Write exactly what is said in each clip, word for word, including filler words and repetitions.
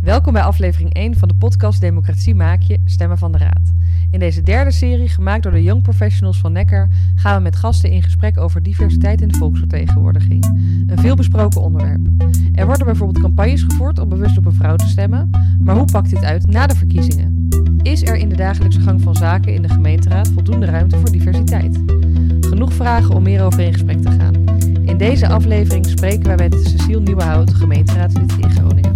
Welkom bij aflevering één van de podcast Democratie Maak Je, Stemmen van de Raad. In deze derde serie, gemaakt door de Young Professionals van Neckar, gaan we met gasten in gesprek over diversiteit in de volksvertegenwoordiging. Een veelbesproken onderwerp. Er worden bijvoorbeeld campagnes gevoerd om bewust op een vrouw te stemmen, maar hoe pakt dit uit na de verkiezingen? Is er in de dagelijkse gang van zaken in de gemeenteraad voldoende ruimte voor diversiteit? Genoeg vragen om meer over in gesprek te gaan. In deze aflevering spreken wij met Cecile Nieuwenhout, gemeenteraadslid in Groningen.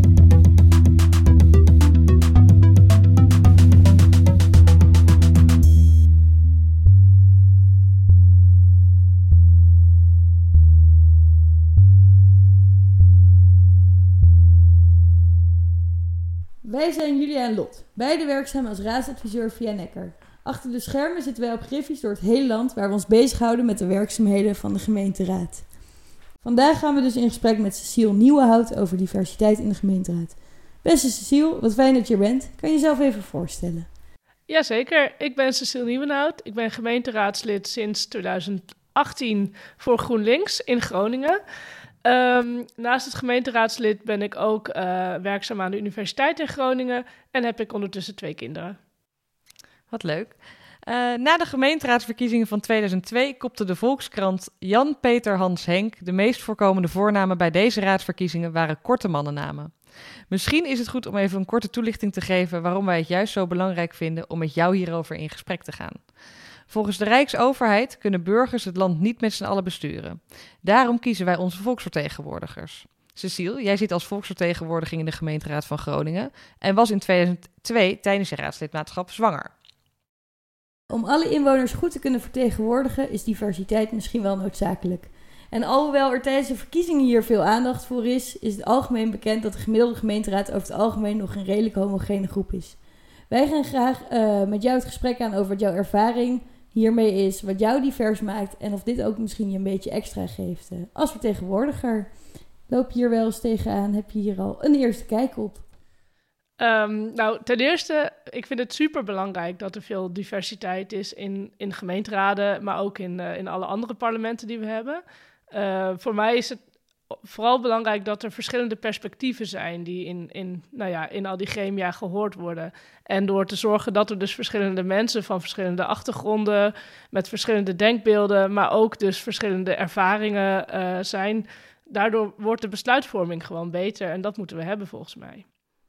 Wij zijn Julia en Lot, beide werkzaam als raadsadviseur via Neckar. Achter de schermen zitten wij op griffies door het hele land waar we ons bezighouden met de werkzaamheden van de gemeenteraad. Vandaag gaan we dus in gesprek met Cecile Nieuwenhout over diversiteit in de gemeenteraad. Beste Cecile, wat fijn dat je er bent. Kan je jezelf even voorstellen? Jazeker, ik ben Cecile Nieuwenhout. Ik ben gemeenteraadslid sinds twintig achttien voor GroenLinks in Groningen. Um, naast het gemeenteraadslid ben ik ook uh, werkzaam aan de Universiteit in Groningen en heb ik ondertussen twee kinderen. Wat leuk. Uh, na de gemeenteraadsverkiezingen van tweeduizend twee kopte de Volkskrant Jan, Peter, Hans, Henk. De meest voorkomende voornamen bij deze raadsverkiezingen waren korte mannennamen. Misschien is het goed om even een korte toelichting te geven waarom wij het juist zo belangrijk vinden om met jou hierover in gesprek te gaan. Volgens de Rijksoverheid kunnen burgers het land niet met z'n allen besturen. Daarom kiezen wij onze volksvertegenwoordigers. Cecile, jij zit als volksvertegenwoordiging in de gemeenteraad van Groningen en was in tweeduizend twee tijdens je raadslidmaatschap zwanger. Om alle inwoners goed te kunnen vertegenwoordigen is diversiteit misschien wel noodzakelijk. En alhoewel er tijdens de verkiezingen hier veel aandacht voor is, is het algemeen bekend dat de gemiddelde gemeenteraad over het algemeen nog een redelijk homogene groep is. Wij gaan graag uh, met jou het gesprek aan over wat jouw ervaring hiermee is, wat jou divers maakt en of dit ook misschien je een beetje extra geeft. Uh, als vertegenwoordiger, loop je hier wel eens tegenaan? Heb je hier al een eerste kijk op? Um, nou, ten eerste, ik vind het super belangrijk dat er veel diversiteit is in, in gemeenteraden, maar ook in, uh, in alle andere parlementen die we hebben. Uh, voor mij is het vooral belangrijk dat er verschillende perspectieven zijn die in, in, nou ja, in al die gremia gehoord worden. En door te zorgen dat er dus verschillende mensen van verschillende achtergronden, met verschillende denkbeelden, maar ook dus verschillende ervaringen uh, zijn, daardoor wordt de besluitvorming gewoon beter en dat moeten we hebben volgens mij.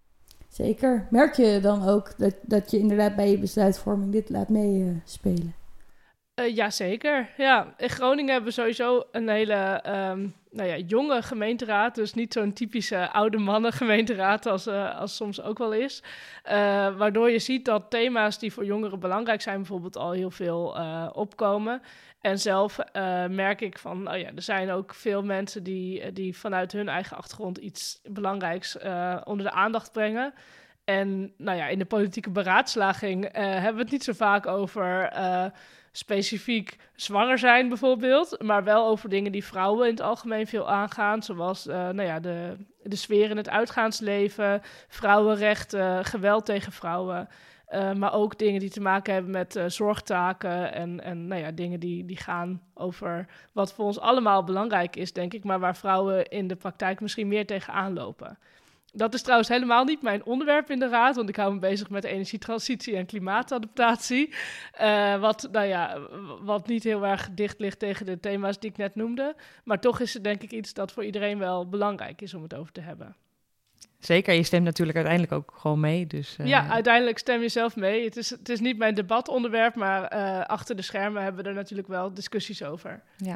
Zeker. Merk je dan ook dat, dat je inderdaad bij je besluitvorming dit laat meespelen? Uh, uh, Jazeker, ja. In Groningen hebben we sowieso een hele um, nou ja, jonge gemeenteraad. Dus niet zo'n typische oude mannen gemeenteraad als, uh, als soms ook wel is. Uh, waardoor je ziet dat thema's die voor jongeren belangrijk zijn bijvoorbeeld al heel veel uh, opkomen. En zelf uh, merk ik van, oh ja, er zijn ook veel mensen die, die vanuit hun eigen achtergrond iets belangrijks uh, onder de aandacht brengen. En nou ja, in de politieke beraadslaging uh, hebben we het niet zo vaak over uh, specifiek zwanger zijn bijvoorbeeld, maar wel over dingen die vrouwen in het algemeen veel aangaan, zoals uh, nou ja, de, de sfeer in het uitgaansleven, vrouwenrechten, geweld tegen vrouwen. Uh, maar ook dingen die te maken hebben met uh, zorgtaken en, en nou ja, dingen die, die gaan over wat voor ons allemaal belangrijk is, denk ik, maar waar vrouwen in de praktijk misschien meer tegenaan lopen. Dat is trouwens helemaal niet mijn onderwerp in de raad, want ik hou me bezig met energietransitie en klimaatadaptatie. Uh, wat, nou ja, wat niet heel erg dicht ligt tegen de thema's die ik net noemde. Maar toch is het denk ik iets dat voor iedereen wel belangrijk is om het over te hebben. Zeker, je stemt natuurlijk uiteindelijk ook gewoon mee. Dus, uh... Ja, uiteindelijk stem je zelf mee. Het is, het is niet mijn debatonderwerp, maar uh, achter de schermen hebben we er natuurlijk wel discussies over. Ja.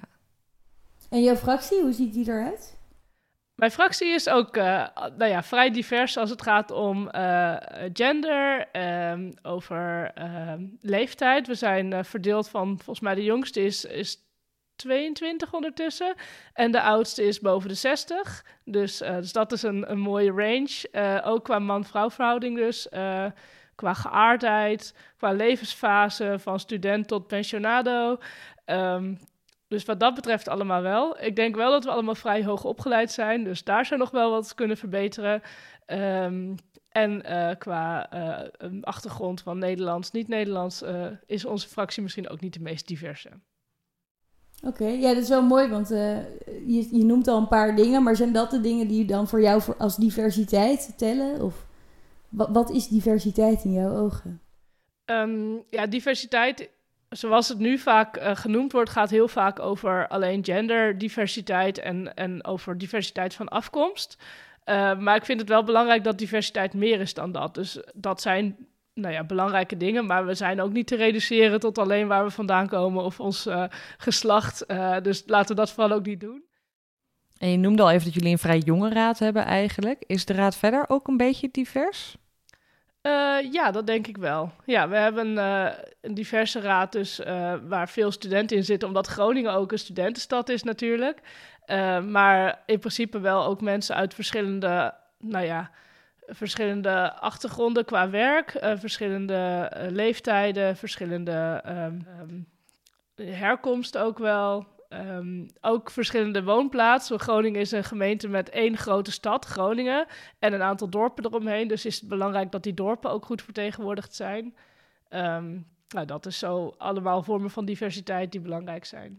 En jouw fractie, hoe ziet die eruit? Mijn fractie is ook uh, nou ja, vrij divers als het gaat om uh, gender, um, over uh, leeftijd. We zijn uh, verdeeld van, volgens mij de jongste is, is tweeëntwintig ondertussen en de oudste is boven de zestig. Dus, uh, dus dat is een, een mooie range. Uh, ook qua man-vrouw verhouding dus. Uh, qua geaardheid, qua levensfase, van student tot pensionado. Um, Dus wat dat betreft allemaal wel. Ik denk wel dat we allemaal vrij hoog opgeleid zijn. Dus daar zou nog wel wat kunnen verbeteren. Um, en uh, qua uh, achtergrond van Nederlands, niet-Nederlands... Uh, is onze fractie misschien ook niet de meest diverse. Oké, okay. Ja, dat is wel mooi, want uh, je, je noemt al een paar dingen, maar zijn dat de dingen die dan voor jou voor, als diversiteit tellen? Of wat, wat is diversiteit in jouw ogen? Um, ja, diversiteit, zoals het nu vaak uh, genoemd wordt, gaat heel vaak over alleen genderdiversiteit en, en over diversiteit van afkomst. Uh, maar ik vind het wel belangrijk dat diversiteit meer is dan dat. Dus dat zijn nou ja, belangrijke dingen, maar we zijn ook niet te reduceren tot alleen waar we vandaan komen of ons uh, geslacht. Uh, dus laten we dat vooral ook niet doen. En je noemde al even dat jullie een vrij jonge raad hebben eigenlijk. Is de raad verder ook een beetje divers? Uh, ja, dat denk ik wel. Ja, we hebben uh, een diverse raad dus uh, waar veel studenten in zitten, omdat Groningen ook een studentenstad is natuurlijk. Uh, maar in principe wel ook mensen uit verschillende, nou ja, verschillende achtergronden qua werk, uh, verschillende uh, leeftijden, verschillende um, um, herkomst ook wel. Um, ook verschillende woonplaatsen. Groningen is een gemeente met één grote stad, Groningen, en een aantal dorpen eromheen. Dus is het belangrijk dat die dorpen ook goed vertegenwoordigd zijn. Um, nou, dat is zo allemaal vormen van diversiteit die belangrijk zijn.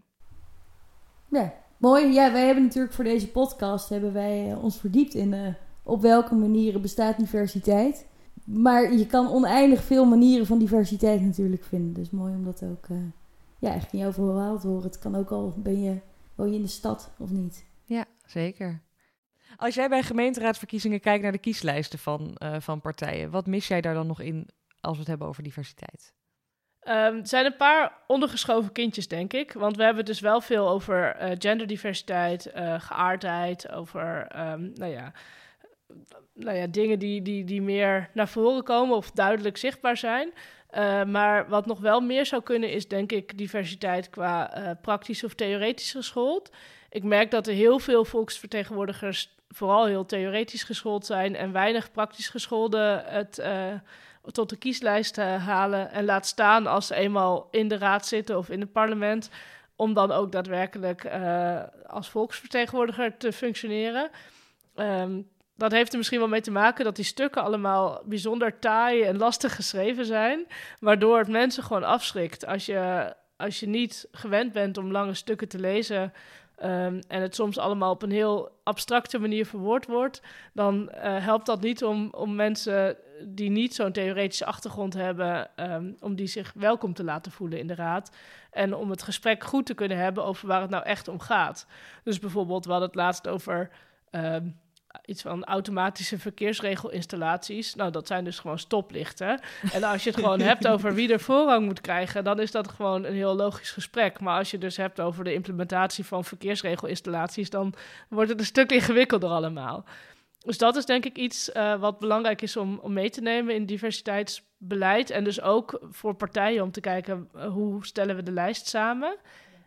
Ja, mooi. Ja, wij hebben natuurlijk voor deze podcast hebben wij uh, ons verdiept in uh, op welke manieren bestaat diversiteit. Maar je kan oneindig veel manieren van diversiteit natuurlijk vinden. Dus mooi om dat ook Uh... ja, echt in jouw verhaal te horen. Het kan ook al, ben je, woon je in de stad of niet? Ja, zeker. Als jij bij gemeenteraadsverkiezingen kijkt naar de kieslijsten van, uh, van partijen, wat mis jij daar dan nog in als we het hebben over diversiteit? Um, er zijn een paar ondergeschoven kindjes, denk ik. Want we hebben het dus wel veel over uh, genderdiversiteit, uh, geaardheid, over um, nou ja, nou ja, dingen die, die, die meer naar voren komen of duidelijk zichtbaar zijn. Uh, maar wat nog wel meer zou kunnen is, denk ik, diversiteit qua uh, praktisch of theoretisch geschoold. Ik merk dat er heel veel volksvertegenwoordigers vooral heel theoretisch geschoold zijn en weinig praktisch gescholden het uh, tot de kieslijst uh, halen. En laat staan als ze eenmaal in de raad zitten of in het parlement, om dan ook daadwerkelijk uh, als volksvertegenwoordiger te functioneren. Um, Dat heeft er misschien wel mee te maken dat die stukken allemaal bijzonder taai en lastig geschreven zijn, waardoor het mensen gewoon afschrikt. Als je, als je niet gewend bent om lange stukken te lezen um, en het soms allemaal op een heel abstracte manier verwoord wordt, dan uh, helpt dat niet om, om mensen die niet zo'n theoretische achtergrond hebben, um, om die zich welkom te laten voelen in de raad. En om het gesprek goed te kunnen hebben over waar het nou echt om gaat. Dus bijvoorbeeld, we hadden het laatst over Um, iets van automatische verkeersregelinstallaties. Nou, dat zijn dus gewoon stoplichten. En als je het gewoon hebt over wie er voorrang moet krijgen, dan is dat gewoon een heel logisch gesprek. Maar als je dus hebt over de implementatie van verkeersregelinstallaties, dan wordt het een stuk ingewikkelder allemaal. Dus dat is denk ik iets uh, wat belangrijk is om, om mee te nemen in diversiteitsbeleid. En dus ook voor partijen om te kijken uh, hoe stellen we de lijst samen.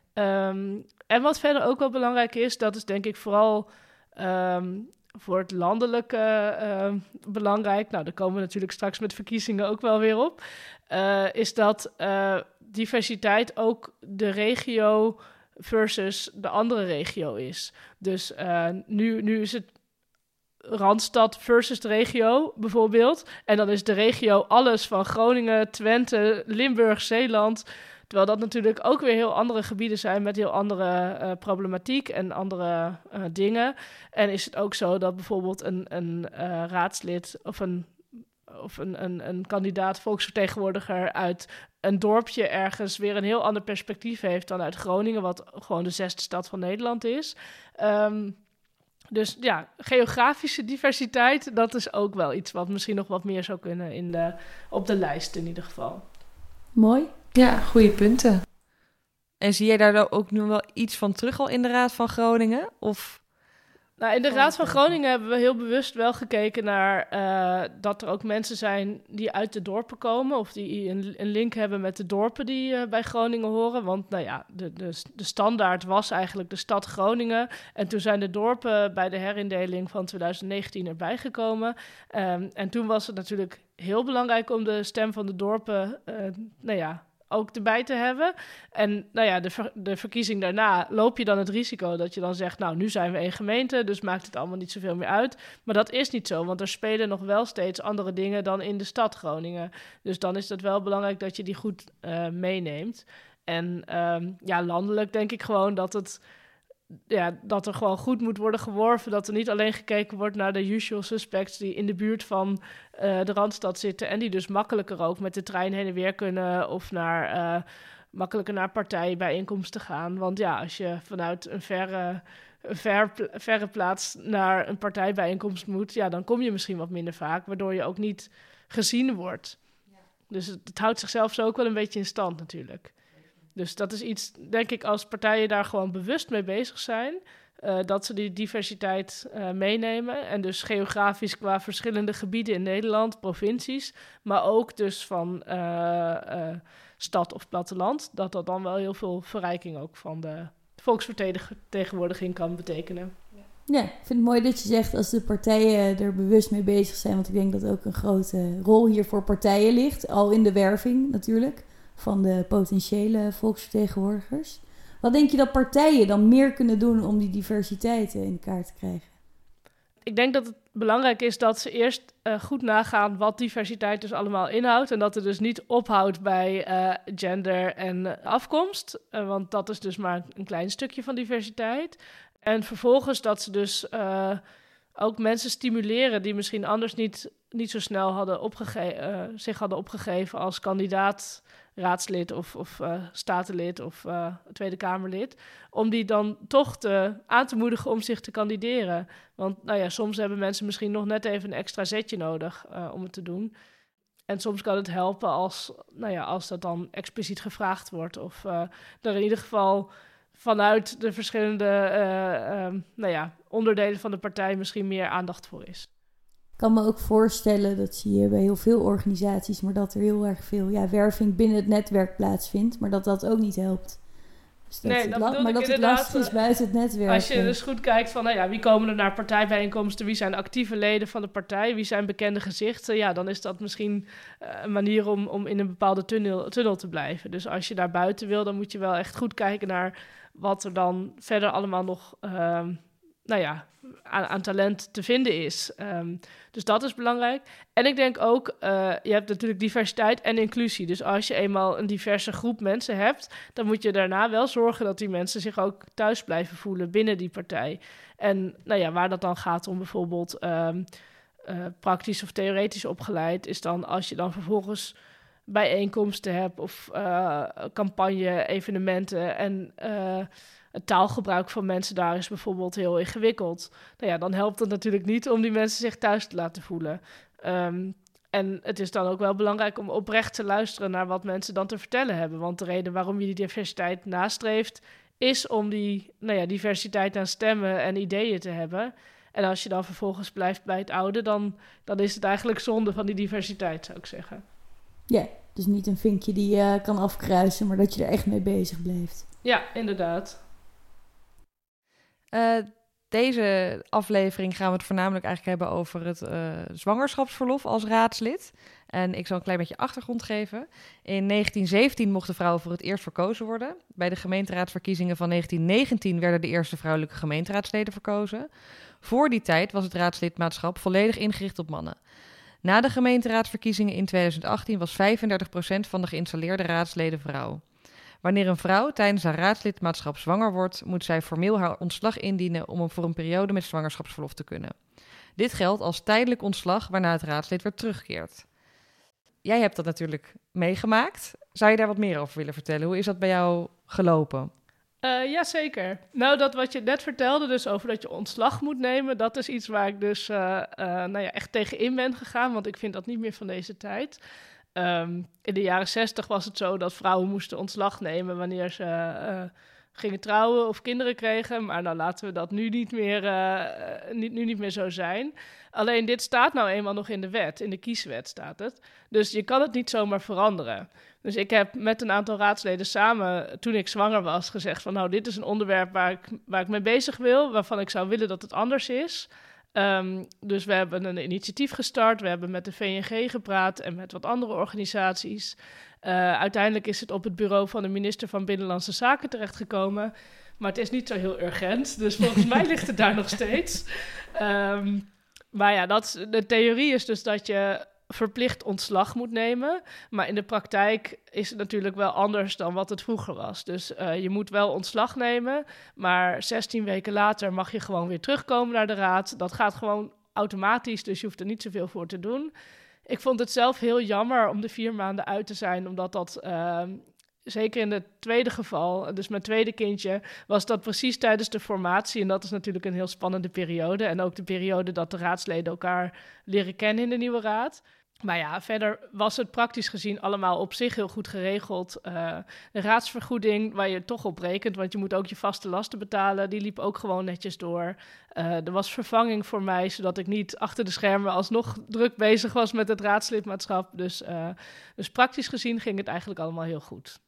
Um, en wat verder ook wel belangrijk is, dat is denk ik vooral Um, voor het landelijke uh, belangrijk, nou daar komen we natuurlijk straks met verkiezingen ook wel weer op, uh, is dat uh, diversiteit ook de regio versus de andere regio is. Dus uh, nu, nu is het Randstad versus de regio bijvoorbeeld. En dan is de regio alles van Groningen, Twente, Limburg, Zeeland. Terwijl dat natuurlijk ook weer heel andere gebieden zijn met heel andere uh, problematiek en andere uh, dingen. En is het ook zo dat bijvoorbeeld een, een uh, raadslid of een, of een, een, een kandidaat volksvertegenwoordiger uit een dorpje ergens weer een heel ander perspectief heeft dan uit Groningen, wat gewoon de zesde stad van Nederland is. Um, Dus ja, geografische diversiteit, dat is ook wel iets wat misschien nog wat meer zou kunnen in de, op de lijst in ieder geval. Mooi. Ja, goede punten. En zie jij daar ook nu wel iets van terug al in de Raad van Groningen? Of? Nou, in de Raad van Groningen hebben we heel bewust wel gekeken naar uh, dat er ook mensen zijn die uit de dorpen komen of die een, een link hebben met de dorpen die uh, bij Groningen horen. Want nou ja, de, de, de standaard was eigenlijk de stad Groningen. En toen zijn de dorpen bij de herindeling van twintig negentien erbij gekomen. Um, en toen was het natuurlijk heel belangrijk om de stem van de dorpen, uh, nou ja, ook erbij te hebben. En nou ja, de, ver- de verkiezing daarna loop je dan het risico dat je dan zegt, nou, nu zijn we één gemeente, dus maakt het allemaal niet zoveel meer uit. Maar dat is niet zo, want er spelen nog wel steeds andere dingen dan in de stad Groningen. Dus dan is het wel belangrijk dat je die goed uh, meeneemt. En um, ja, landelijk denk ik gewoon dat het... Ja, dat er gewoon goed moet worden geworven. Dat er niet alleen gekeken wordt naar de usual suspects die in de buurt van uh, de Randstad zitten. En die dus makkelijker ook met de trein heen en weer kunnen. Of naar, uh, makkelijker naar partijbijeenkomsten gaan. Want ja, als je vanuit een verre, een ver, verre plaats naar een partijbijeenkomst moet. Ja, dan kom je misschien wat minder vaak. Waardoor je ook niet gezien wordt. Ja. Dus het, het houdt zichzelf zo ook wel een beetje in stand natuurlijk. Dus dat is iets, denk ik, als partijen daar gewoon bewust mee bezig zijn, uh, dat ze die diversiteit uh, meenemen. En dus geografisch qua verschillende gebieden in Nederland, provincies, maar ook dus van uh, uh, stad of platteland, dat dat dan wel heel veel verrijking ook van de volksvertegenwoordiging kan betekenen. Ja, ik vind het mooi dat je zegt als de partijen er bewust mee bezig zijn, want ik denk dat ook een grote rol hier voor partijen ligt, al in de werving natuurlijk, van de potentiële volksvertegenwoordigers. Wat denk je dat partijen dan meer kunnen doen om die diversiteit in kaart te krijgen? Ik denk dat het belangrijk is dat ze eerst uh, goed nagaan wat diversiteit dus allemaal inhoudt. En dat het dus niet ophoudt bij uh, gender en afkomst. Uh, want dat is dus maar een klein stukje van diversiteit. En vervolgens dat ze dus uh, ook mensen stimuleren die misschien anders niet, niet zo snel hadden opgege- uh, zich hadden opgegeven als kandidaat raadslid of, of uh, statenlid of uh, Tweede Kamerlid, om die dan toch te, aan te moedigen om zich te kandideren. Want nou ja, soms hebben mensen misschien nog net even een extra zetje nodig uh, om het te doen. En soms kan het helpen als, nou ja, als dat dan expliciet gevraagd wordt. Of uh, er in ieder geval vanuit de verschillende uh, um, nou ja, onderdelen van de partij misschien meer aandacht voor is. Ik kan me ook voorstellen, dat zie je bij heel veel organisaties, maar dat er heel erg veel ja, werving binnen het netwerk plaatsvindt, maar dat dat ook niet helpt. Dus dat nee, het dat la- maar dat het lastig is buiten het netwerk. Als je dus goed kijkt van, nou ja, wie komen er naar partijbijeenkomsten, wie zijn actieve leden van de partij, wie zijn bekende gezichten, ja, dan is dat misschien uh, een manier om, om in een bepaalde tunnel, tunnel te blijven. Dus als je daar buiten wil, dan moet je wel echt goed kijken naar wat er dan verder allemaal nog, uh, nou ja, aan, aan talent te vinden is. Um, dus dat is belangrijk. En ik denk ook, uh, je hebt natuurlijk diversiteit en inclusie. Dus als je eenmaal een diverse groep mensen hebt, dan moet je daarna wel zorgen dat die mensen zich ook thuis blijven voelen binnen die partij. En nou ja, waar dat dan gaat om bijvoorbeeld um, uh, praktisch of theoretisch opgeleid, is dan als je dan vervolgens bijeenkomsten hebt of uh, campagne, evenementen en uh, het taalgebruik van mensen daar is bijvoorbeeld heel ingewikkeld. Nou ja, dan helpt het natuurlijk niet om die mensen zich thuis te laten voelen. Um, en het is dan ook wel belangrijk om oprecht te luisteren naar wat mensen dan te vertellen hebben. Want de reden waarom je die diversiteit nastreeft, is om die nou ja, diversiteit aan stemmen en ideeën te hebben. En als je dan vervolgens blijft bij het oude, dan, dan is het eigenlijk zonde van die diversiteit, zou ik zeggen. Ja, dus niet een vinkje die je uh, kan afkruisen, maar dat je er echt mee bezig blijft. Ja, inderdaad. Uh, deze aflevering gaan we het voornamelijk eigenlijk hebben over het uh, zwangerschapsverlof als raadslid. En ik zal een klein beetje achtergrond geven. In negentien zeventien mochten vrouwen voor het eerst verkozen worden. Bij de gemeenteraadsverkiezingen van negentien negentien werden de eerste vrouwelijke gemeenteraadsleden verkozen. Voor die tijd was het raadslidmaatschap volledig ingericht op mannen. Na de gemeenteraadsverkiezingen in twintig achttien was vijfendertig procent van de geïnstalleerde raadsleden vrouw. Wanneer een vrouw tijdens haar raadslidmaatschap zwanger wordt, moet zij formeel haar ontslag indienen om voor een periode met zwangerschapsverlof te kunnen. Dit geldt als tijdelijk ontslag waarna het raadslid weer terugkeert. Jij hebt dat natuurlijk meegemaakt. Zou je daar wat meer over willen vertellen? Hoe is dat bij jou gelopen? Uh, Jazeker. Nou, dat wat je net vertelde, dus over dat je ontslag moet nemen, dat is iets waar ik dus uh, uh, nou ja, echt tegenin ben gegaan, want ik vind dat niet meer van deze tijd. Um, in de jaren zestig was het zo dat vrouwen moesten ontslag nemen wanneer ze uh, gingen trouwen of kinderen kregen. Maar nou laten we dat nu niet meer, uh, niet, nu niet meer zo zijn. Alleen dit staat nou eenmaal nog in de wet, in de kieswet staat het. Dus je kan het niet zomaar veranderen. Dus ik heb met een aantal raadsleden samen, toen ik zwanger was, gezegd van nou, dit is een onderwerp waar ik, waar ik mee bezig wil, waarvan ik zou willen dat het anders is. Um, dus we hebben een initiatief gestart, we hebben met de V N G gepraat en met wat andere organisaties. Uh, uiteindelijk is het op het bureau van de minister van Binnenlandse Zaken terechtgekomen. Maar het is niet zo heel urgent, dus volgens mij ligt het daar nog steeds. Um, maar ja, dat, de theorie is dus dat je verplicht ontslag moet nemen. Maar in de praktijk is het natuurlijk wel anders dan wat het vroeger was. Dus uh, je moet wel ontslag nemen, maar zestien weken later mag je gewoon weer terugkomen naar de raad. Dat gaat gewoon automatisch, dus je hoeft er niet zoveel voor te doen. Ik vond het zelf heel jammer om de vier maanden uit te zijn, omdat dat... Uh, Zeker in het tweede geval, dus mijn tweede kindje, was dat precies tijdens de formatie. En dat is natuurlijk een heel spannende periode. En ook de periode dat de raadsleden elkaar leren kennen in de nieuwe raad. Maar ja, verder was het praktisch gezien allemaal op zich heel goed geregeld. Uh, de raadsvergoeding, waar je toch op rekent, want je moet ook je vaste lasten betalen, die liep ook gewoon netjes door. Uh, er was vervanging voor mij, zodat ik niet achter de schermen alsnog druk bezig was met het raadslidmaatschap. Dus, uh, dus praktisch gezien ging het eigenlijk allemaal heel goed.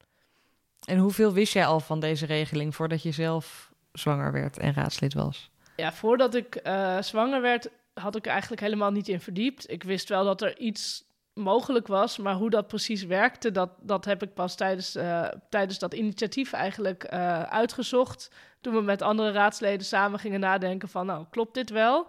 En hoeveel wist jij al van deze regeling voordat je zelf zwanger werd en raadslid was? Ja, voordat ik uh, zwanger werd, had ik er eigenlijk helemaal niet in verdiept. Ik wist wel dat er iets mogelijk was, maar hoe dat precies werkte, dat, dat heb ik pas tijdens, uh, tijdens dat initiatief eigenlijk uh, uitgezocht. Toen we met andere raadsleden samen gingen nadenken van, nou, klopt dit wel?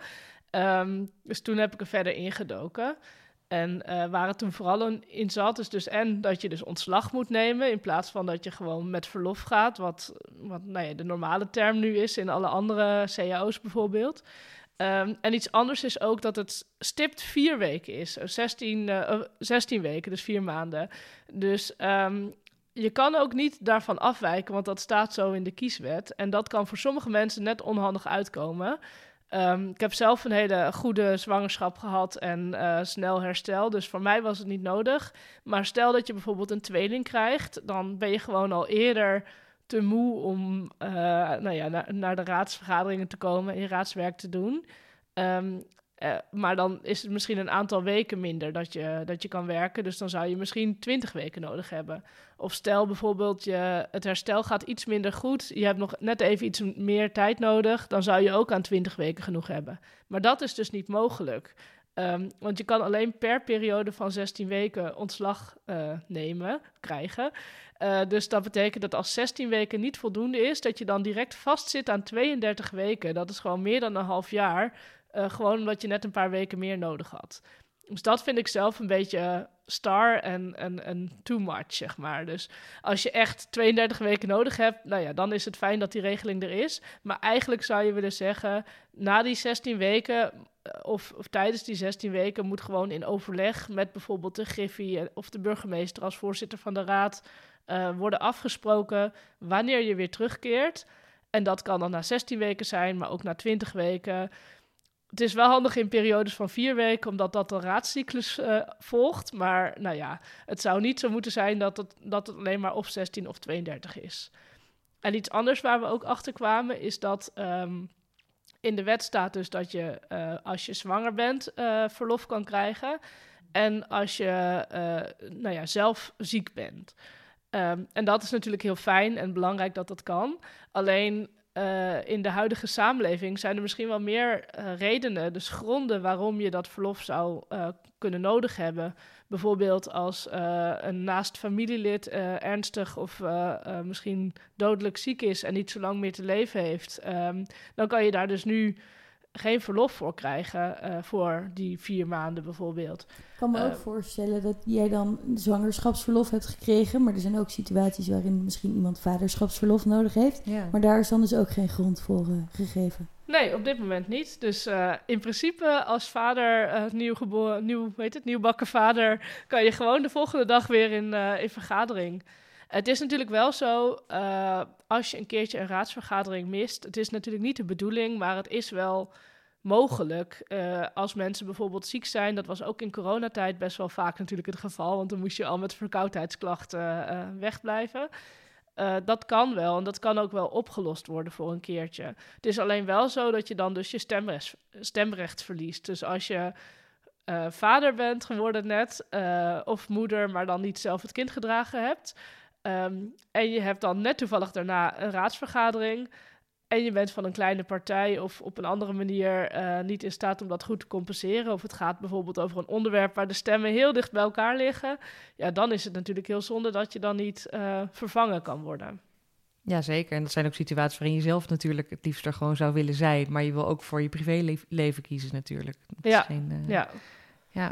Um, dus toen heb ik er verder ingedoken. En uh, waar het toen vooral in zat, is dus en dat je dus ontslag moet nemen in plaats van dat je gewoon met verlof gaat, wat, wat nou ja, de normale term nu is in alle andere C A O's bijvoorbeeld. Um, en iets anders is ook dat het stipt vier weken is, zestien, uh, zestien weken, dus vier maanden. Dus um, je kan ook niet daarvan afwijken, want dat staat zo in de kieswet. En dat kan voor sommige mensen net onhandig uitkomen. Um, ik heb zelf een hele goede zwangerschap gehad en uh, snel herstel, dus voor mij was het niet nodig. Maar stel dat je bijvoorbeeld een tweeling krijgt, dan ben je gewoon al eerder te moe om uh, nou ja, naar, naar de raadsvergaderingen te komen en je raadswerk te doen. Um, uh, maar dan is het misschien een aantal weken minder dat je, dat je kan werken, dus dan zou je misschien twintig weken nodig hebben. Of stel bijvoorbeeld, je, het herstel gaat iets minder goed, je hebt nog net even iets meer tijd nodig, dan zou je ook aan twintig weken genoeg hebben. Maar dat is dus niet mogelijk. Um, want je kan alleen per periode van zestien weken ontslag uh, nemen, krijgen. Uh, dus dat betekent dat als zestien weken niet voldoende is, dat je dan direct vastzit aan tweeëndertig weken. Dat is gewoon meer dan een half jaar, uh, gewoon omdat je net een paar weken meer nodig had. Dus dat vind ik zelf een beetje star en, en, en too much, zeg maar. Dus als je echt tweeëndertig weken nodig hebt, nou ja, dan is het fijn dat die regeling er is. Maar eigenlijk zou je willen zeggen, na die zestien weken, of, of tijdens die zestien weken, moet gewoon in overleg met bijvoorbeeld de griffie of de burgemeester als voorzitter van de raad uh, worden afgesproken wanneer je weer terugkeert. En dat kan dan na zestien weken zijn, maar ook na twintig weken. Het is wel handig in periodes van vier weken, omdat dat een raadscyclus uh, volgt. Maar nou ja, het zou niet zo moeten zijn dat het, dat het alleen maar of zestien of tweeëndertig is. En iets anders waar we ook achter kwamen, is dat um, in de wet staat dus dat je uh, als je zwanger bent uh, verlof kan krijgen. En als je uh, nou ja, zelf ziek bent. Um, en dat is natuurlijk heel fijn en belangrijk dat dat kan. Alleen Uh, in de huidige samenleving zijn er misschien wel meer uh, redenen, dus gronden waarom je dat verlof zou uh, kunnen nodig hebben. Bijvoorbeeld als uh, een naast familielid uh, ernstig of uh, uh, misschien dodelijk ziek is en niet zo lang meer te leven heeft. Um, dan kan je daar dus nu geen verlof voor krijgen uh, voor die vier maanden bijvoorbeeld. Ik kan me uh, ook voorstellen dat jij dan zwangerschapsverlof hebt gekregen, maar er zijn ook situaties waarin misschien iemand vaderschapsverlof nodig heeft. Ja. Maar daar is dan dus ook geen grond voor uh, gegeven. Nee, op dit moment niet. Dus uh, in principe als vader, uh, nieuw geboren, nieuw, weet het, nieuwbakken vader, kan je gewoon de volgende dag weer in, uh, in vergadering. Het is natuurlijk wel zo, uh, als je een keertje een raadsvergadering mist, het is natuurlijk niet de bedoeling, maar het is wel mogelijk. Uh, als mensen bijvoorbeeld ziek zijn, dat was ook in coronatijd best wel vaak natuurlijk het geval, want dan moest je al met verkoudheidsklachten uh, wegblijven. Uh, dat kan wel en dat kan ook wel opgelost worden voor een keertje. Het is alleen wel zo dat je dan dus je stemrecht, stemrecht verliest. Dus als je uh, vader bent geworden net, uh, of moeder, maar dan niet zelf het kind gedragen hebt, Um, en je hebt dan net toevallig daarna een raadsvergadering en je bent van een kleine partij of op een andere manier uh, niet in staat om dat goed te compenseren, of het gaat bijvoorbeeld over een onderwerp waar de stemmen heel dicht bij elkaar liggen, ja, dan is het natuurlijk heel zonde dat je dan niet uh, vervangen kan worden. Ja, zeker. En dat zijn ook situaties waarin je zelf natuurlijk het liefst er gewoon zou willen zijn, maar je wil ook voor je privéleven kiezen natuurlijk. Dat ja, is geen, uh, ja. ja.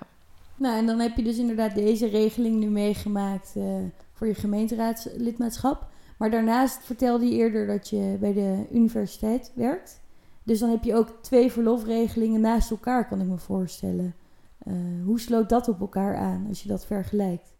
Nou, en dan heb je dus inderdaad deze regeling nu meegemaakt uh, voor je gemeenteraadslidmaatschap. Maar daarnaast vertelde je eerder dat je bij de universiteit werkt. Dus dan heb je ook twee verlofregelingen naast elkaar, kan ik me voorstellen. Uh, hoe sloot dat op elkaar aan, als je dat vergelijkt?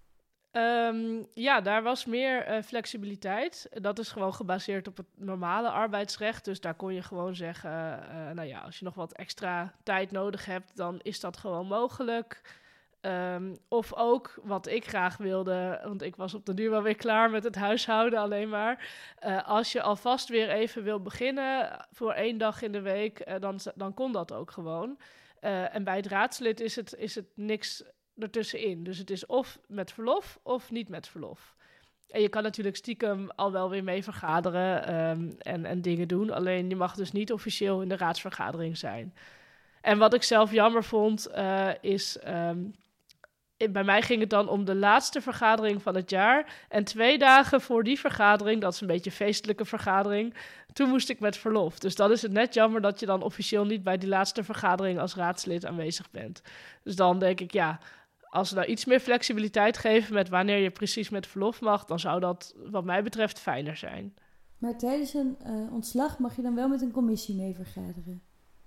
Um, ja, daar was meer uh, flexibiliteit. Dat is gewoon gebaseerd op het normale arbeidsrecht. Dus daar kon je gewoon zeggen, uh, nou ja, als je nog wat extra tijd nodig hebt, dan is dat gewoon mogelijk. Um, of ook, wat ik graag wilde, want ik was op de duur wel weer klaar met het huishouden alleen maar. Uh, als je alvast weer even wil beginnen voor één dag in de week, uh, dan, dan kon dat ook gewoon. Uh, en bij het raadslid is het, is het niks ertussenin. Dus het is of met verlof of niet met verlof. En je kan natuurlijk stiekem al wel weer mee vergaderen um, en, en dingen doen. Alleen je mag dus niet officieel in de raadsvergadering zijn. En wat ik zelf jammer vond, uh, is... Um, bij mij ging het dan om de laatste vergadering van het jaar. En twee dagen voor die vergadering, dat is een beetje een feestelijke vergadering, toen moest ik met verlof. Dus dan is het net jammer dat je dan officieel niet bij die laatste vergadering als raadslid aanwezig bent. Dus dan denk ik, ja, als we nou iets meer flexibiliteit geven met wanneer je precies met verlof mag, dan zou dat wat mij betreft fijner zijn. Maar tijdens een uh, ontslag mag je dan wel met een commissie mee vergaderen?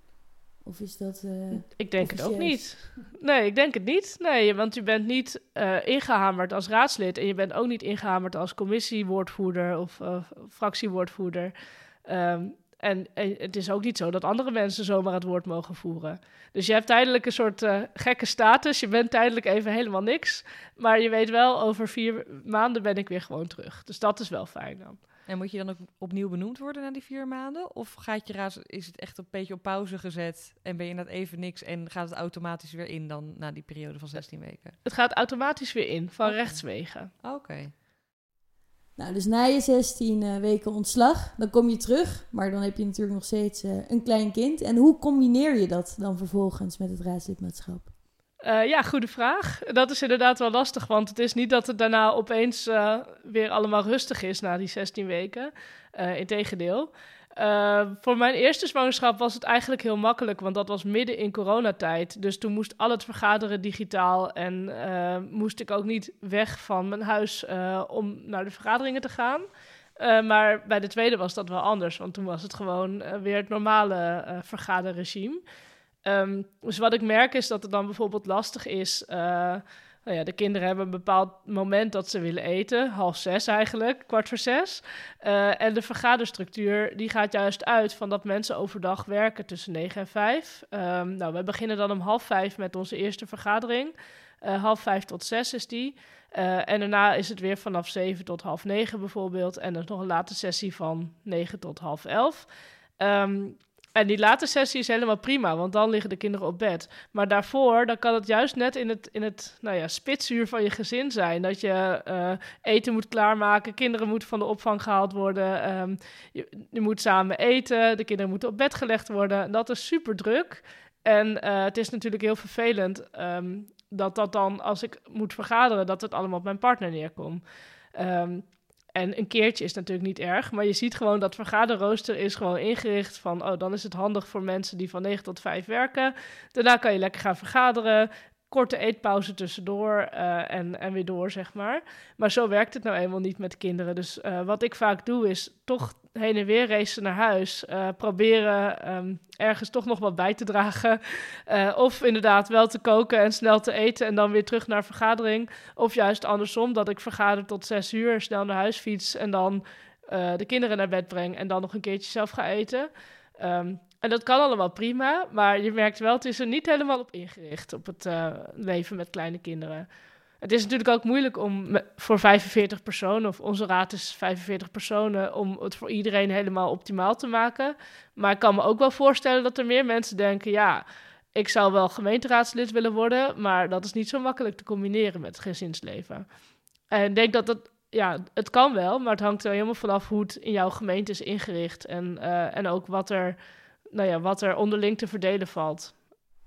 Of is dat uh, Ik denk officieus? Het ook niet. Nee, ik denk het niet. Nee, want je bent niet uh, ingehamerd als raadslid en je bent ook niet ingehamerd als commissiewoordvoerder of uh, fractiewoordvoerder. Um, en, en het is ook niet zo dat andere mensen zomaar het woord mogen voeren. Dus je hebt tijdelijk een soort uh, gekke status. Je bent tijdelijk even helemaal niks. Maar je weet wel, over vier maanden ben ik weer gewoon terug. Dus dat is wel fijn dan. En moet je dan ook opnieuw benoemd worden na die vier maanden? Of gaat je raad, is het echt een beetje op pauze gezet en ben je net even niks en gaat het automatisch weer in dan na die periode van zestien weken? Het gaat automatisch weer in, van okay. rechtswege. Oké. Okay. Nou, dus na je zestien uh, weken ontslag, dan kom je terug. Maar dan heb je natuurlijk nog steeds uh, een klein kind. En hoe combineer je dat dan vervolgens met het raadslidmaatschap? Uh, ja, goede vraag. Dat is inderdaad wel lastig, want het is niet dat het daarna opeens uh, weer allemaal rustig is na die zestien weken. Uh, Integendeel. Uh, voor mijn eerste zwangerschap was het eigenlijk heel makkelijk, want dat was midden in coronatijd. Dus toen moest al het vergaderen digitaal en uh, moest ik ook niet weg van mijn huis uh, om naar de vergaderingen te gaan. Uh, maar bij de tweede was dat wel anders, want toen was het gewoon uh, weer het normale uh, vergaderregime. Um, dus wat ik merk is dat het dan bijvoorbeeld lastig is. Uh, nou ja, de kinderen hebben een bepaald moment dat ze willen eten. Half zes eigenlijk, kwart voor zes. Uh, en de vergaderstructuur die gaat juist uit van dat mensen overdag werken tussen negen en vijf. Um, nou, we beginnen dan om half vijf met onze eerste vergadering. Uh, half vijf tot zes is die. Uh, en daarna is het weer vanaf zeven tot half negen bijvoorbeeld. En dan nog een late sessie van negen tot half elf. Um, En die late sessie is helemaal prima, want dan liggen de kinderen op bed. Maar daarvoor, dan kan het juist net in het, in het nou ja, spitsuur van je gezin zijn. Dat je uh, eten moet klaarmaken, kinderen moeten van de opvang gehaald worden. Um, je, je moet samen eten, de kinderen moeten op bed gelegd worden. Dat is super druk. En uh, het is natuurlijk heel vervelend um, dat dat dan, als ik moet vergaderen, dat het allemaal op mijn partner neerkomt. Um, En een keertje is natuurlijk niet erg, maar je ziet gewoon dat vergaderrooster is gewoon ingericht van, oh, dan is het handig voor mensen die van negen tot vijf werken. Daarna kan je lekker gaan vergaderen, korte eetpauze tussendoor uh, en, en weer door, zeg maar. Maar zo werkt het nou eenmaal niet met kinderen. Dus uh, wat ik vaak doe is toch heen en weer racen naar huis. Uh, proberen um, ergens toch nog wat bij te dragen. Uh, of inderdaad wel te koken en snel te eten en dan weer terug naar vergadering. Of juist andersom, dat ik vergader tot zes uur, snel naar huis fiets en dan uh, de kinderen naar bed breng en dan nog een keertje zelf ga eten. Um, En dat kan allemaal prima, maar je merkt wel, het is er niet helemaal op ingericht, op het uh, leven met kleine kinderen. Het is natuurlijk ook moeilijk om me, voor vijfenveertig personen, of onze raad is vijfenveertig personen, om het voor iedereen helemaal optimaal te maken. Maar ik kan me ook wel voorstellen dat er meer mensen denken, ja, ik zou wel gemeenteraadslid willen worden, maar dat is niet zo makkelijk te combineren met het gezinsleven. En ik denk dat dat, ja, het kan wel, maar het hangt er helemaal vanaf hoe het in jouw gemeente is ingericht en, uh, en ook wat er... Nou ja, wat er onderling te verdelen valt.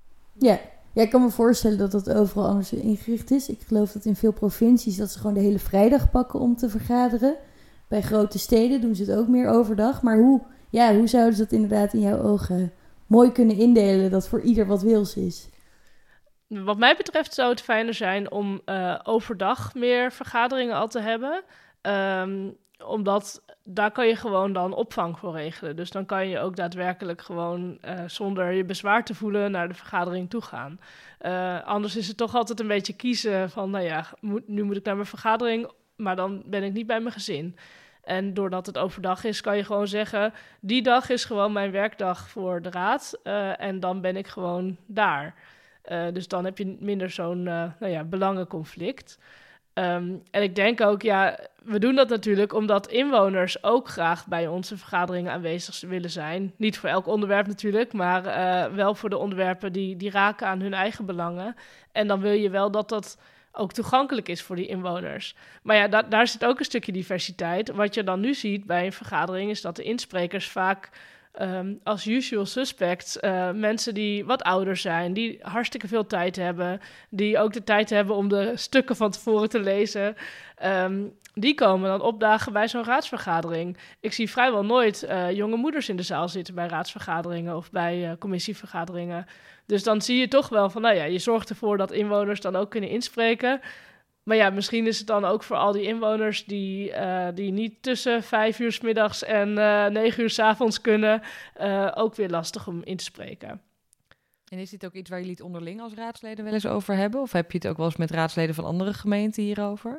Ja, ja, ik kan me voorstellen dat dat overal anders ingericht is. Ik geloof dat in veel provincies dat ze gewoon de hele vrijdag pakken om te vergaderen. Bij grote steden doen ze het ook meer overdag. Maar hoe, ja, hoe zouden ze dat inderdaad in jouw ogen mooi kunnen indelen dat voor ieder wat wils is? wat mij betreft zou het fijner zijn om uh, overdag meer vergaderingen al te hebben. Um, omdat daar kan je gewoon dan opvang voor regelen. Dus dan kan je ook daadwerkelijk gewoon uh, zonder je bezwaar te voelen naar de vergadering toe gaan. Uh, anders is het toch altijd een beetje kiezen van, nou ja, moet, nu moet ik naar mijn vergadering, maar dan ben ik niet bij mijn gezin. En doordat het overdag is, kan je gewoon zeggen, die dag is gewoon mijn werkdag voor de raad uh, en dan ben ik gewoon daar. Uh, dus dan heb je minder zo'n uh, nou ja, belangenconflict. Um, en ik denk ook, ja, we doen dat natuurlijk omdat inwoners ook graag bij onze vergaderingen aanwezig willen zijn. Niet voor elk onderwerp natuurlijk, maar uh, wel voor de onderwerpen die, die raken aan hun eigen belangen. En dan wil je wel dat dat ook toegankelijk is voor die inwoners. Maar ja, da- daar zit ook een stukje diversiteit. Wat je dan nu ziet bij een vergadering is dat de insprekers vaak Um, als usual suspects, uh, mensen die wat ouder zijn, die hartstikke veel tijd hebben, die ook de tijd hebben om de stukken van tevoren te lezen, um, die komen dan opdagen bij zo'n raadsvergadering. Ik zie vrijwel nooit uh, jonge moeders in de zaal zitten bij raadsvergaderingen of bij uh, commissievergaderingen. Dus dan zie je toch wel van, nou ja, je zorgt ervoor dat inwoners dan ook kunnen inspreken. Maar ja, misschien is het dan ook voor al die inwoners die, uh, die niet tussen vijf uur 's middags en uh, negen uur 's avonds kunnen, uh, ook weer lastig om in te spreken. En is dit ook iets waar jullie het onderling als raadsleden wel eens over hebben? Of heb je het ook wel eens met raadsleden van andere gemeenten hierover?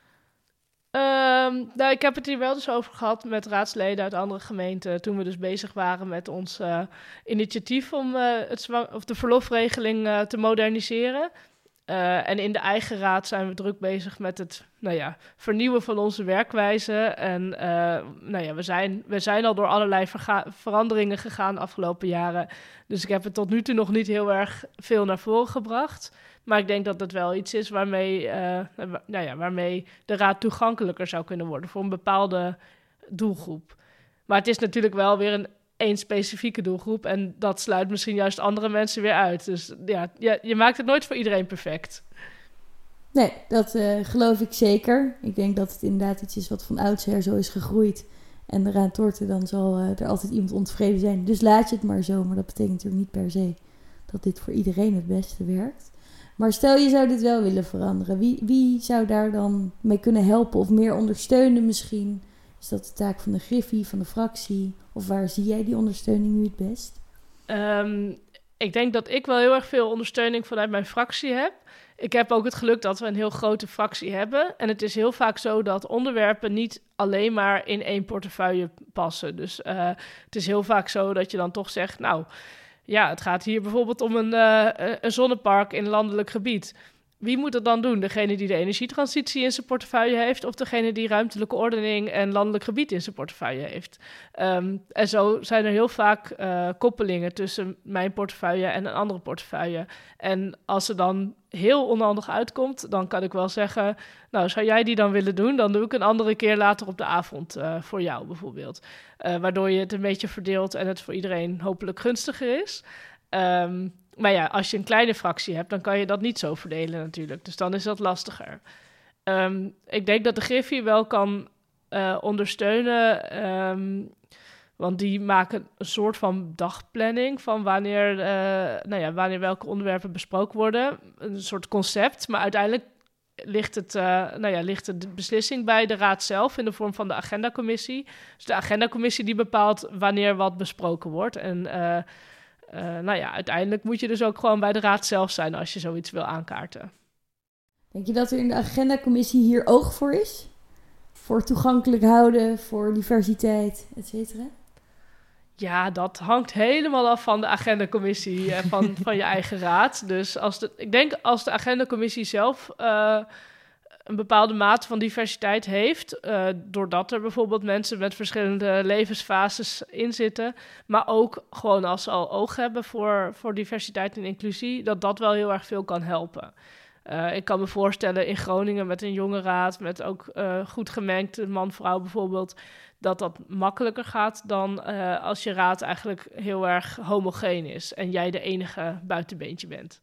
Um, nou, ik heb het hier wel dus over gehad met raadsleden uit andere gemeenten, toen we dus bezig waren met ons uh, initiatief om uh, het zwa- of de verlofregeling uh, te moderniseren. Uh, en in de eigen raad zijn we druk bezig met het nou ja, vernieuwen van onze werkwijze. En uh, nou ja, we, zijn, we zijn al door allerlei verga- veranderingen gegaan de afgelopen jaren. Dus ik heb het tot nu toe nog niet heel erg veel naar voren gebracht. Maar ik denk dat het wel iets is waarmee, uh, nou ja, waarmee de raad toegankelijker zou kunnen worden voor een bepaalde doelgroep. Maar het is natuurlijk wel weer een één specifieke doelgroep en dat sluit misschien juist andere mensen weer uit. Dus ja, je, je maakt het nooit voor iedereen perfect. Nee, dat uh, geloof ik zeker. Ik denk dat het inderdaad iets is wat van oudsher zo is gegroeid. En eraan torten, dan zal uh, er altijd iemand ontevreden zijn. Dus laat je het maar zo, maar dat betekent natuurlijk niet per se dat dit voor iedereen het beste werkt. Maar stel je zou dit wel willen veranderen. Wie, wie zou daar dan mee kunnen helpen of meer ondersteunen misschien? Is dat de taak van de Griffie, van de fractie? Of waar zie jij die ondersteuning nu het best? Um, ik denk dat ik wel heel erg veel ondersteuning vanuit mijn fractie heb. Ik heb ook het geluk dat we een heel grote fractie hebben. En het is heel vaak zo dat onderwerpen niet alleen maar in één portefeuille passen. Dus uh, het is heel vaak zo dat je dan toch zegt, nou ja, het gaat hier bijvoorbeeld om een, uh, een zonnepark in landelijk gebied. Wie moet dat dan doen? Degene die de energietransitie in zijn portefeuille heeft of degene die ruimtelijke ordening en landelijk gebied in zijn portefeuille heeft? Um, en zo zijn er heel vaak uh, koppelingen tussen mijn portefeuille en een andere portefeuille. En als er dan heel onhandig uitkomt, dan kan ik wel zeggen, nou, zou jij die dan willen doen? Dan doe ik een andere keer later op de avond uh, voor jou bijvoorbeeld. Uh, waardoor je het een beetje verdeelt en het voor iedereen hopelijk gunstiger is. Um, Maar ja, als je een kleine fractie hebt, dan kan je dat niet zo verdelen natuurlijk. Dus dan is dat lastiger. Um, ik denk dat de Griffie wel kan uh, ondersteunen. Um, want die maken een soort van dagplanning van wanneer, uh, nou ja, wanneer welke onderwerpen besproken worden. Een soort concept. Maar uiteindelijk ligt, het, uh, nou ja, ligt de beslissing bij de raad zelf in de vorm van de agendacommissie. Dus de agendacommissie die bepaalt wanneer wat besproken wordt. En Uh, Uh, nou ja, uiteindelijk moet je dus ook gewoon bij de raad zelf zijn als je zoiets wil aankaarten. Denk je dat er in de agendacommissie hier oog voor is? Voor toegankelijk houden, voor diversiteit, et cetera? Ja, dat hangt helemaal af van de agendacommissie en van, van je eigen raad. Dus als de, ik denk als de agendacommissie zelf uh, een bepaalde mate van diversiteit heeft, uh, doordat er bijvoorbeeld mensen met verschillende levensfases in zitten, maar ook gewoon als ze al oog hebben voor, voor diversiteit en inclusie, dat dat wel heel erg veel kan helpen. Uh, ik kan me voorstellen in Groningen met een jonge raad, met ook uh, goed gemengd man-vrouw bijvoorbeeld, dat dat makkelijker gaat dan uh, als je raad eigenlijk heel erg homogeen is en jij de enige buitenbeentje bent.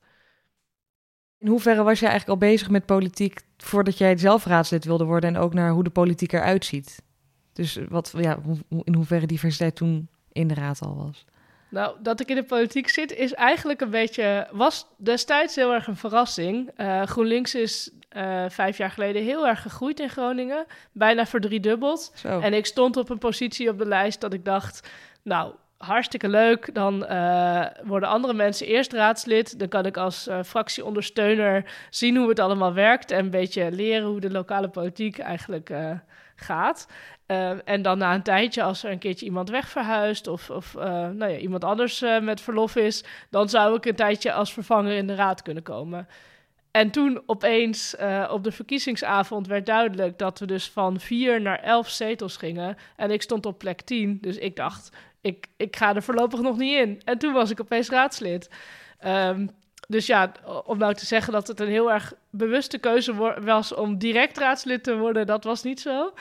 In hoeverre was jij eigenlijk al bezig met politiek voordat jij zelf raadslid wilde worden en ook naar hoe de politiek eruit ziet? Dus wat, ja, in hoeverre diversiteit toen in de raad al was? Nou, dat ik in de politiek zit is eigenlijk een beetje... was destijds heel erg een verrassing. Uh, GroenLinks is uh, vijf jaar geleden heel erg gegroeid in Groningen. Bijna verdriedubbeld. Zo. En ik stond op een positie op de lijst dat ik dacht... nou, hartstikke leuk. Dan uh, worden andere mensen eerst raadslid. Dan kan ik als uh, fractieondersteuner zien hoe het allemaal werkt... en een beetje leren hoe de lokale politiek eigenlijk uh, gaat... Uh, en dan na een tijdje, als er een keertje iemand wegverhuist... of, of uh, nou ja, iemand anders uh, met verlof is... dan zou ik een tijdje als vervanger in de raad kunnen komen. En toen opeens uh, op de verkiezingsavond werd duidelijk... dat we dus van vier naar elf zetels gingen. En ik stond op plek tien, dus ik dacht... ik, ik ga er voorlopig nog niet in. En toen was ik opeens raadslid. Um, dus ja, om nou te zeggen dat het een heel erg bewuste keuze wo- was... om direct raadslid te worden, dat was niet zo...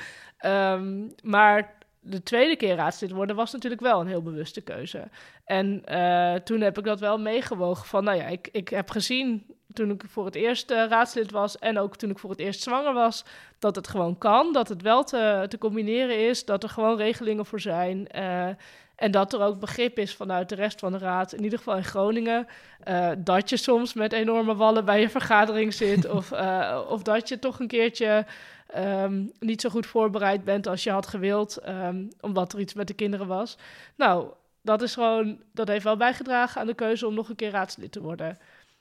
Um, maar de tweede keer raadslid worden was natuurlijk wel een heel bewuste keuze. En uh, toen heb ik dat wel meegewogen van, nou ja, ik, ik heb gezien toen ik voor het eerst uh, raadslid was... en ook toen ik voor het eerst zwanger was, dat het gewoon kan. Dat het wel te, te combineren is, dat er gewoon regelingen voor zijn... Uh, en dat er ook begrip is vanuit de rest van de raad, in ieder geval in Groningen... Uh, dat je soms met enorme wallen bij je vergadering zit... of, uh, of dat je toch een keertje... Um, niet zo goed voorbereid bent als je had gewild, um, omdat er iets met de kinderen was. Nou, dat is gewoon, dat heeft wel bijgedragen aan de keuze om nog een keer raadslid te worden.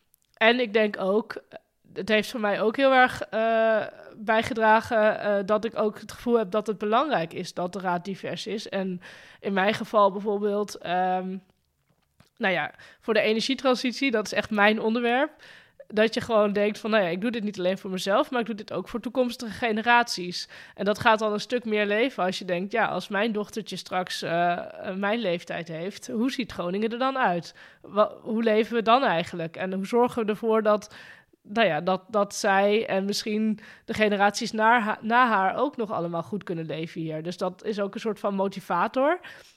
En ik denk ook, het heeft voor mij ook heel erg uh, bijgedragen uh, dat ik ook het gevoel heb dat het belangrijk is dat de raad divers is. En in mijn geval bijvoorbeeld, um, nou ja, voor de energietransitie, dat is echt mijn onderwerp. Dat je gewoon denkt van, nou ja, ik doe dit niet alleen voor mezelf... maar ik doe dit ook voor toekomstige generaties. En dat gaat dan een stuk meer leven als je denkt... ja, als mijn dochtertje straks uh, mijn leeftijd heeft... hoe ziet Groningen er dan uit? Wa- hoe leven we dan eigenlijk? En hoe zorgen we ervoor dat, nou ja, dat, dat zij... en misschien de generaties na, ha- na haar ook nog allemaal goed kunnen leven hier. Dus dat is ook een soort van motivator...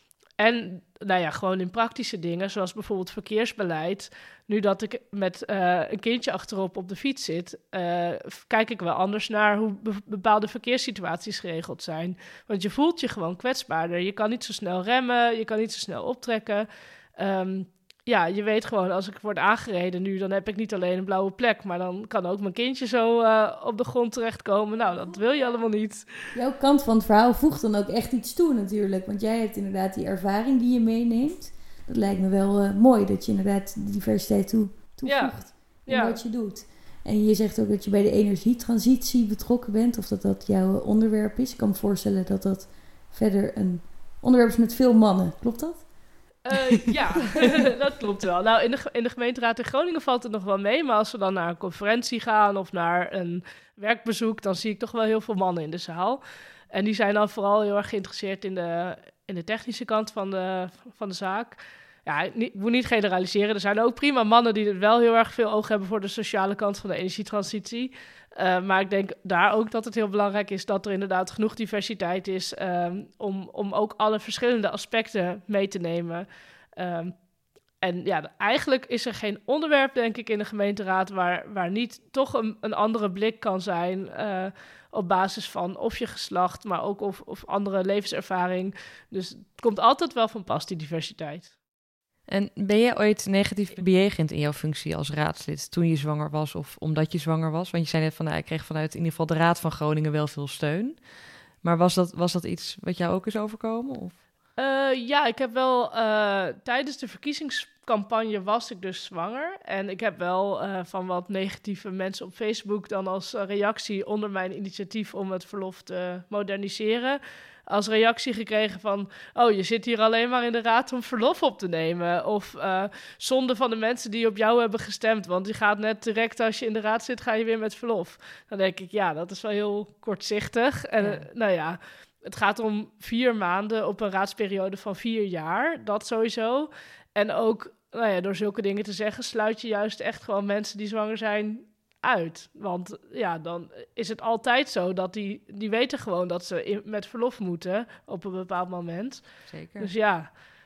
En nou ja, gewoon in praktische dingen, zoals bijvoorbeeld verkeersbeleid. Nu dat ik met uh, een kindje achterop op de fiets zit, uh, kijk ik wel anders naar hoe be- bepaalde verkeerssituaties geregeld zijn. Want je voelt je gewoon kwetsbaarder. Je kan niet zo snel remmen, je kan niet zo snel optrekken. Um, ja, je weet gewoon, als ik word aangereden nu, dan heb ik niet alleen een blauwe plek, maar dan kan ook mijn kindje zo uh, op de grond terechtkomen. Nou, dat wil je allemaal niet. Jouw kant van het verhaal voegt dan ook echt iets toe natuurlijk, want jij hebt inderdaad die ervaring die je meeneemt. Dat lijkt me wel uh, mooi, dat je inderdaad de diversiteit toe, toevoegt in ja. wat je doet. En je zegt ook dat je bij de energietransitie betrokken bent, of dat dat jouw onderwerp is. Ik kan me voorstellen dat dat verder een onderwerp is met veel mannen. Klopt dat? Uh, ja, dat klopt wel. Nou, in de, in de gemeenteraad in Groningen valt het nog wel mee. Maar als we dan naar een conferentie gaan of naar een werkbezoek... dan zie ik toch wel heel veel mannen in de zaal. En die zijn dan vooral heel erg geïnteresseerd in de, in de technische kant van de, van de zaak. Ja, niet, ik moet niet generaliseren. Er zijn ook prima mannen die er wel heel erg veel oog hebben... voor de sociale kant van de energietransitie. Uh, maar ik denk daar ook dat het heel belangrijk is... dat er inderdaad genoeg diversiteit is... Um, om, om ook alle verschillende aspecten mee te nemen. Um, en ja, eigenlijk is er geen onderwerp, denk ik, in de gemeenteraad... waar, waar niet toch een, een andere blik kan zijn... Uh, op basis van of je geslacht, maar ook of, of andere levenservaring. Dus het komt altijd wel van pas, die diversiteit. En ben jij ooit negatief bejegend in jouw functie als raadslid toen je zwanger was of omdat je zwanger was? Want je zei net van, nou, ik kreeg vanuit in ieder geval de Raad van Groningen wel veel steun. Maar was dat, was dat iets wat jou ook is overkomen? Of? Uh, ja, ik heb wel uh, tijdens de verkiezingscampagne was ik dus zwanger. En ik heb wel uh, van wat negatieve mensen op Facebook dan als uh, reactie onder mijn initiatief om het verlof te moderniseren... als reactie gekregen van... oh, je zit hier alleen maar in de raad om verlof op te nemen. Of uh, zonde van de mensen die op jou hebben gestemd. Want die gaat net direct als je in de raad zit, ga je weer met verlof. Dan denk ik, ja, dat is wel heel kortzichtig. En ja. Uh, nou ja, het gaat om vier maanden op een raadsperiode van vier jaar. Dat sowieso. En ook, nou ja, door zulke dingen te zeggen... sluit je juist echt gewoon mensen die zwanger zijn... uit. Want ja, dan is het altijd zo dat die, die weten gewoon dat ze in, met verlof moeten op een bepaald moment. Zeker. Dus ja,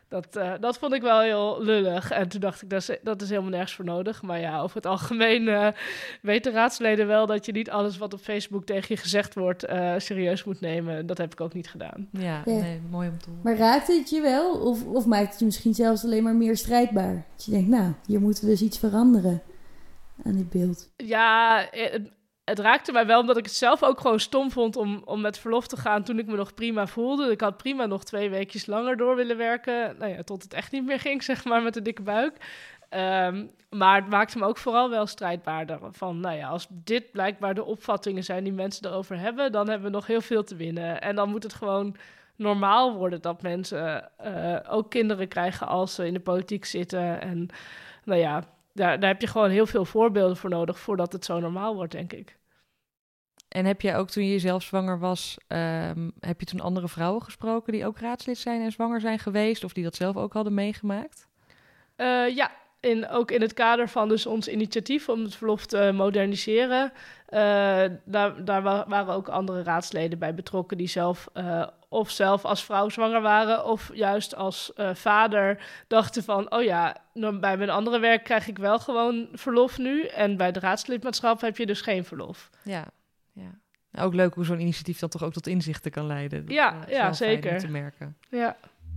Dat, uh, dat vond ik wel heel lullig. En toen dacht ik, dat is, dat is helemaal nergens voor nodig. Maar ja, over het algemeen uh, weten raadsleden wel dat je niet alles wat op Facebook tegen je gezegd wordt uh, serieus moet nemen. Dat heb ik ook niet gedaan. Ja, ja. nee, mooi om te horen. Maar raakte het je wel? Of, of maakt het je misschien zelfs alleen maar meer strijdbaar? Dat je denkt, nou, hier moeten we dus iets veranderen aan dit beeld. Ja, het, het raakte mij wel omdat ik het zelf ook gewoon stom vond om, om met verlof te gaan toen ik me nog prima voelde. Ik had prima nog twee weekjes langer door willen werken. Nou ja, tot het echt niet meer ging, zeg maar, met een dikke buik. Um, maar het maakte me ook vooral wel strijdbaarder. Van, nou ja, als dit blijkbaar de opvattingen zijn die mensen erover hebben, dan hebben we nog heel veel te winnen. En dan moet het gewoon normaal worden dat mensen uh, ook kinderen krijgen als ze in de politiek zitten. En nou ja, daar, daar heb je gewoon heel veel voorbeelden voor nodig voordat het zo normaal wordt, denk ik. En heb jij ook toen je zelf zwanger was, um, heb je toen andere vrouwen gesproken die ook raadslid zijn en zwanger zijn geweest, of die dat zelf ook hadden meegemaakt? Uh, ja, in, ook in het kader van dus ons initiatief om het verlof te moderniseren. Uh, daar, daar waren ook andere raadsleden bij betrokken die zelf uh, of zelf als vrouw zwanger waren of juist als uh, vader dachten van, oh ja, bij mijn andere werk krijg ik wel gewoon verlof nu en bij het raadslidmaatschap heb je dus geen verlof. Ja. Ja. Ook leuk hoe zo'n initiatief dan toch ook tot inzichten kan leiden. Dat, ja, uh, ja zeker. Om te merken. Ja.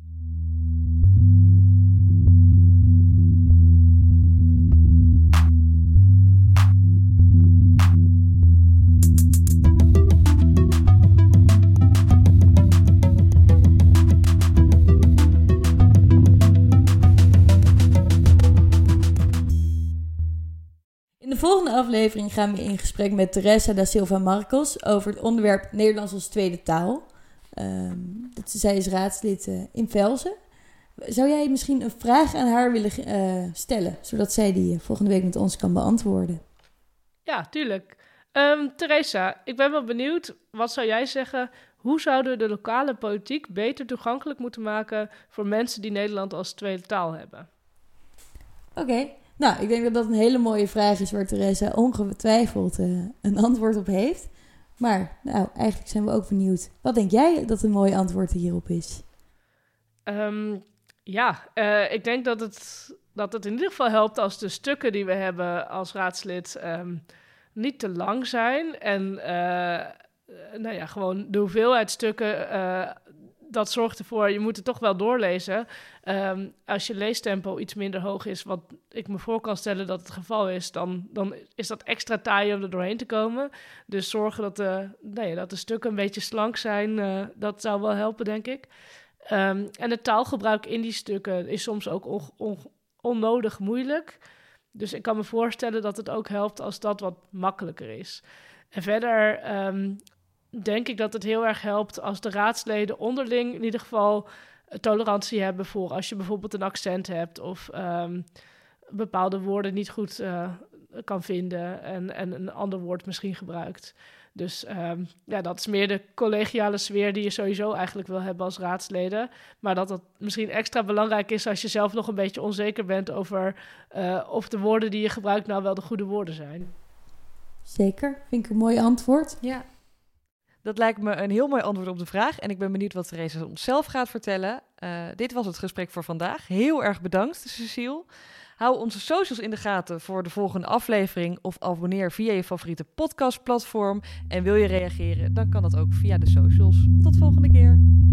In de volgende aflevering gaan we in gesprek met Teresa da Silva Marcos over het onderwerp Nederlands als tweede taal. Um, dat, zij is raadslid uh, in Velzen. Zou jij misschien een vraag aan haar willen uh, stellen, zodat zij die uh, volgende week met ons kan beantwoorden? Ja, tuurlijk. Um, Teresa, ik ben wel benieuwd, wat zou jij zeggen, hoe zouden we de lokale politiek beter toegankelijk moeten maken voor mensen die Nederland als tweede taal hebben? Oké. Okay. Nou, ik denk dat dat een hele mooie vraag is waar Teresa ongetwijfeld uh, een antwoord op heeft. Maar nou, eigenlijk zijn we ook benieuwd. Wat denk jij dat een mooi antwoord hierop is? Um, ja, uh, ik denk dat het, dat het in ieder geval helpt als de stukken die we hebben als raadslid um, niet te lang zijn. En uh, nou ja, gewoon de hoeveelheid stukken, uh, dat zorgt ervoor, je moet het toch wel doorlezen. Um, als je leestempo iets minder hoog is, wat ik me voor kan stellen dat het geval is, dan, dan is dat extra taai om er doorheen te komen. Dus zorgen dat de, nou ja, dat de stukken een beetje slank zijn, uh, dat zou wel helpen, denk ik. Um, en het taalgebruik in die stukken is soms ook on, on, onnodig moeilijk. Dus ik kan me voorstellen dat het ook helpt als dat wat makkelijker is. En verder um, denk ik dat het heel erg helpt als de raadsleden onderling in ieder geval tolerantie hebben voor als je bijvoorbeeld een accent hebt of um, bepaalde woorden niet goed uh, kan vinden en, en een ander woord misschien gebruikt. Dus um, ja, dat is meer de collegiale sfeer die je sowieso eigenlijk wil hebben als raadsleden. Maar dat dat misschien extra belangrijk is als je zelf nog een beetje onzeker bent over uh, of de woorden die je gebruikt nou wel de goede woorden zijn. Zeker, vind ik een mooi antwoord. Ja. Dat lijkt me een heel mooi antwoord op de vraag. En ik ben benieuwd wat Teresa ons zelf gaat vertellen. Uh, dit was het gesprek voor vandaag. Heel erg bedankt, Cecile. Hou onze socials in de gaten voor de volgende aflevering of abonneer via je favoriete podcastplatform. En wil je reageren, dan kan dat ook via de socials. Tot volgende keer.